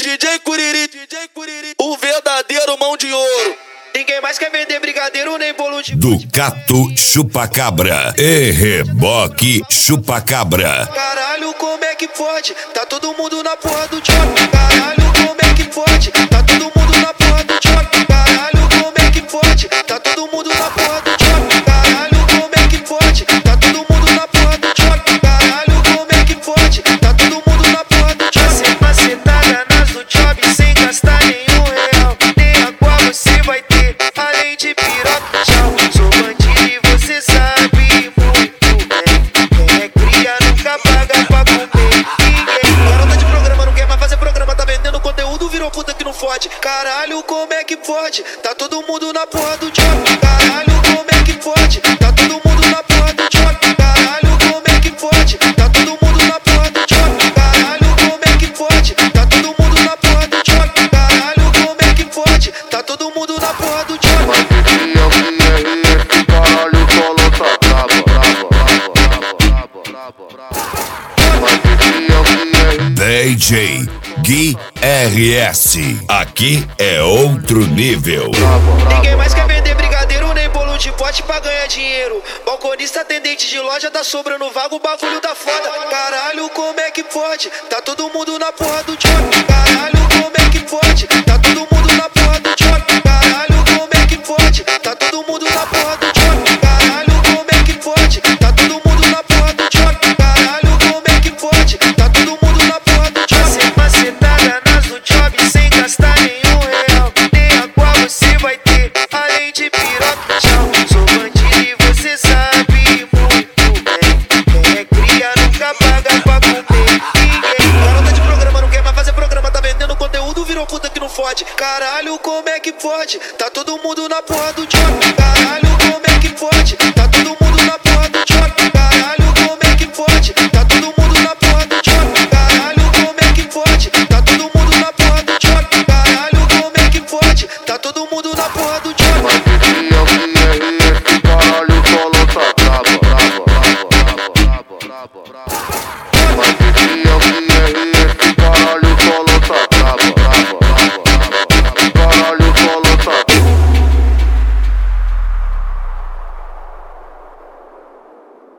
DJ Curiri, o verdadeiro mão de ouro. Ninguém mais quer vender brigadeiro nem bolo de Ducato Chupacabra e Reboque Chupacabra. Caralho, como é que pode? Tá todo mundo na porra do choque. Caralho, como é que pode? Tá todo mundo na porra do choque. Caralho, como é que pode? Tá todo mundo na porra do choque. Caralho, como é que pode? Tá todo mundo na porra do choque. Caralho, como é que pode? Tá todo mundo na porra do choque. Macetada nas do job sem gastar nenhum real. Nem água você vai ter, além de piroca. Tchau, sou bandido e você sabe muito bem. Quem é cria nunca paga pra comer ninguém. Garota de programa não quer mais fazer programa, tá vendendo conteúdo, virou puta que não fode. Caralho, como é que pode? Tá todo mundo na porra do job. Caralho, como é que pode? Tá todo mundo na porra do job. Caralho, como é que pode? Tá todo mundo na porra do job. Caralho, como é que pode? Tá todo mundo na porra do job. Caralho, como é que pode? Tá todo mundo na porra do job. Caralho, solo tá DJ Gui RS. Aqui é outro nível. Ninguém mais quer vender brigadeiro nem bolo de pote pra ganhar dinheiro. Balconista, atendente de loja, tá sobrando vago, o bagulho tá foda. Caralho, como é que pode? Tá todo mundo na porra do job. Caralho, como é que pode? Tá todo mundo na porra do job. Caralho, como é que pode? Tá todo mundo na porra do job. Caralho, como é que pode? Tá todo mundo na porra do job. Caralho, como é que pode? Tá todo mundo na porra do job. Macetada nas do job sem gastar nenhum real. Nem água você vai ter, além de piroca. Tchau, sou bandido e você sabe muito bem. Quem é cria nunca paga pra comer ninguém. Garota de programa não quer mais fazer programa, tá vendendo conteúdo, virou puta que não fode. Caralho, como é que pode? Tá todo mundo na porra do job. Caralho, como é que pode? Tá todo mundo na porra do job. Caralho, como é que pode? Tá todo mundo na porra do job. Caralho, como é que pode? Tá todo mundo na porra do job. Caralho, como é que pode? Tá todo mundo na porra do job.